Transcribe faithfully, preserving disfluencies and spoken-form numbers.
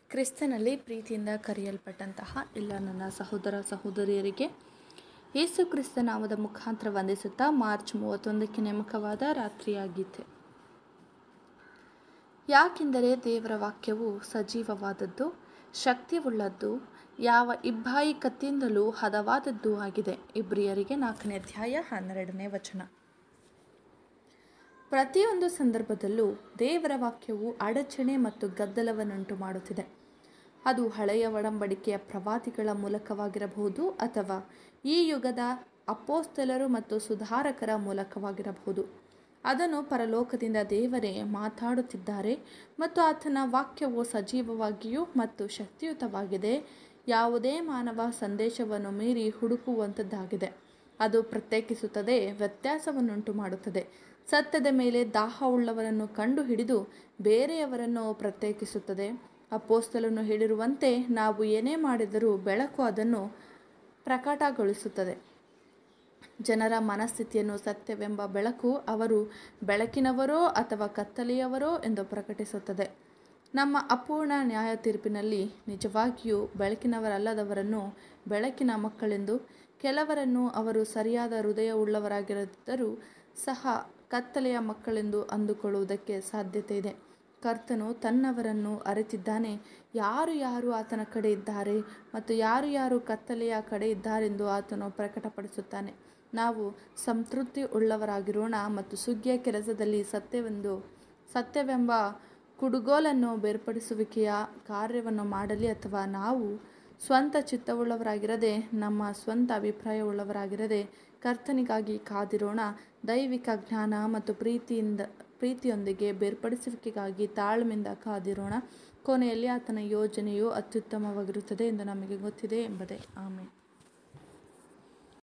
ಕ್ರಿಸ್ತನಲ್ಲಿ ಪ್ರೀತಿಯಿಂದ ಕರೆಯಲ್ಪಟ್ಟಂತಹ ಎಲ್ಲ ನನ್ನ ಸಹೋದರ ಸಹೋದರಿಯರಿಗೆ ಯೇಸು ಕ್ರಿಸ್ತ ನಾಮದ ಮುಖಾಂತರ ವಂದಿಸುತ್ತಾ ಮಾರ್ಚ್ ಮೂವತ್ತೊಂದಕ್ಕೆ ನೇಮಕವಾದ ರಾತ್ರಿಯಾಗಿತ್ತು. ಯಾಕೆಂದರೆ ದೇವರ ವಾಕ್ಯವು ಸಜೀವವಾದದ್ದು, ಶಕ್ತಿಯುಳ್ಳದ್ದು, ಯಾವ ಇಬ್ಬಾಯಿ ಕತ್ತಿಯಿಂದಲೂ ಹದವಾದದ್ದು ಆಗಿದೆ. ಇಬ್ರಿಯರಿಗೆ ನಾಲ್ಕನೇ ಅಧ್ಯಾಯ ಹನ್ನೆರಡನೇ ವಚನ. ಪ್ರತಿಯೊಂದು ಸಂದರ್ಭದಲ್ಲೂ ದೇವರ ವಾಕ್ಯವು ಅಡಚಣೆ ಮತ್ತು ಗದ್ದಲವನ್ನುಂಟು ಮಾಡುತ್ತಿದೆ. ಅದು ಹಳೆಯ ಒಡಂಬಡಿಕೆಯ ಪ್ರವಾದಿಗಳ ಮೂಲಕವಾಗಿರಬಹುದು ಅಥವಾ ಈ ಯುಗದ ಅಪೊಸ್ತಲರು ಮತ್ತು ಸುಧಾರಕರ ಮೂಲಕವಾಗಿರಬಹುದು. ಅದನ್ನು ಪರಲೋಕದಿಂದ ದೇವರೇ ಮಾತಾಡುತ್ತಿದ್ದಾರೆ ಮತ್ತು ಆತನ ವಾಕ್ಯವು ಸಜೀವವಾಗಿಯೂ ಮತ್ತು ಶಕ್ತಿಯುತವಾಗಿದೆ. ಯಾವುದೇ ಮಾನವ ಸಂದೇಶವನ್ನು ಮೀರಿ ಹುಡುಕುವಂಥದ್ದಾಗಿದೆ. ಅದು ಪ್ರತ್ಯೇಕಿಸುತ್ತದೆ, ವ್ಯತ್ಯಾಸವನ್ನುಂಟು ಮಾಡುತ್ತದೆ. ಸತ್ಯದ ಮೇಲೆ ದಾಹವುಳ್ಳವರನ್ನು ಕಂಡು ಹಿಡಿದು ಬೇರೆಯವರನ್ನು ಪ್ರತ್ಯೇಕಿಸುತ್ತದೆ. ಅಪೊಸ್ತಲನು ಹೇಳಿರುವಂತೆ ನಾವು ಏನೇ ಮಾಡಿದರೂ ಬೆಳಕು ಅದನ್ನು ಪ್ರಕಟಗೊಳಿಸುತ್ತದೆ. ಜನರ ಮನಸ್ಥಿತಿಯನ್ನು ಸತ್ಯವೆಂಬ ಬೆಳಕು ಅವರು ಬೆಳಕಿನವರೋ ಅಥವಾ ಕತ್ತಲೆಯವರೋ ಎಂದು ಪ್ರಕಟಿಸುತ್ತದೆ. ನಮ್ಮ ಅಪೂರ್ಣ ನ್ಯಾಯ ತೀರ್ಪಿನಲ್ಲಿ ನಿಜವಾಗಿಯೂ ಬೆಳಕಿನವರಲ್ಲದವರನ್ನು ಬೆಳಕಿನ ಮಕ್ಕಳೆಂದು, ಕೆಲವರನ್ನು ಅವರು ಸರಿಯಾದ ಹೃದಯವುಳ್ಳವರಾಗಿದ್ದರೂ ಸಹ ಕತ್ತಲೆಯ ಮಕ್ಕಳೆಂದು ಅಂದುಕೊಳ್ಳುವುದಕ್ಕೆ ಸಾಧ್ಯತೆ ಇದೆ. ಕರ್ತನು ತನ್ನವರನ್ನು ಅರಿತಿದ್ದಾನೆ. ಯಾರು ಯಾರು ಆತನ ಕಡೆ ಇದ್ದಾರೆ ಮತ್ತು ಯಾರು ಯಾರು ಕತ್ತಲೆಯ ಕಡೆ ಇದ್ದಾರೆಂದು ಆತನು ಪ್ರಕಟಪಡಿಸುತ್ತಾನೆ. ನಾವು ಸಂತೃಪ್ತಿ ಉಳ್ಳವರಾಗಿರೋಣ ಮತ್ತು ಸುಗ್ಗಿಯ ಕೆಲಸದಲ್ಲಿ ಸತ್ಯವೆಂದು ಸತ್ಯವೆಂಬ ಕುಡುಗೋಲನ್ನು ಬೇರ್ಪಡಿಸುವಿಕೆಯ ಕಾರ್ಯವನ್ನು ಮಾಡಲಿ, ಅಥವಾ ನಾವು ಸ್ವಂತ ಚಿತ್ತವುಳ್ಳವರಾಗಿರದೆ ನಮ್ಮ ಸ್ವಂತ ಅಭಿಪ್ರಾಯವುಳ್ಳವರಾಗಿರದೆ ಕರ್ತನಿಗಾಗಿ ಕಾದಿರೋಣ. ದೈವಿಕ ಜ್ಞಾನ ಮತ್ತು ಪ್ರೀತಿಯಿಂದ ಪ್ರೀತಿಯೊಂದಿಗೆ ಬೇರ್ಪಡಿಸುವಿಕೆಗಾಗಿ ತಾಳ್ಮೆಯಿಂದ ಕಾದಿರೋಣ. ಕೊನೆಯಲ್ಲಿ ಆತನ ಯೋಜನೆಯು ಅತ್ಯುತ್ತಮವಾಗಿರುತ್ತದೆ ಎಂದು ನಮಗೆ ಗೊತ್ತಿದೆ ಎಂಬುದೇ. ಆಮೆನ್.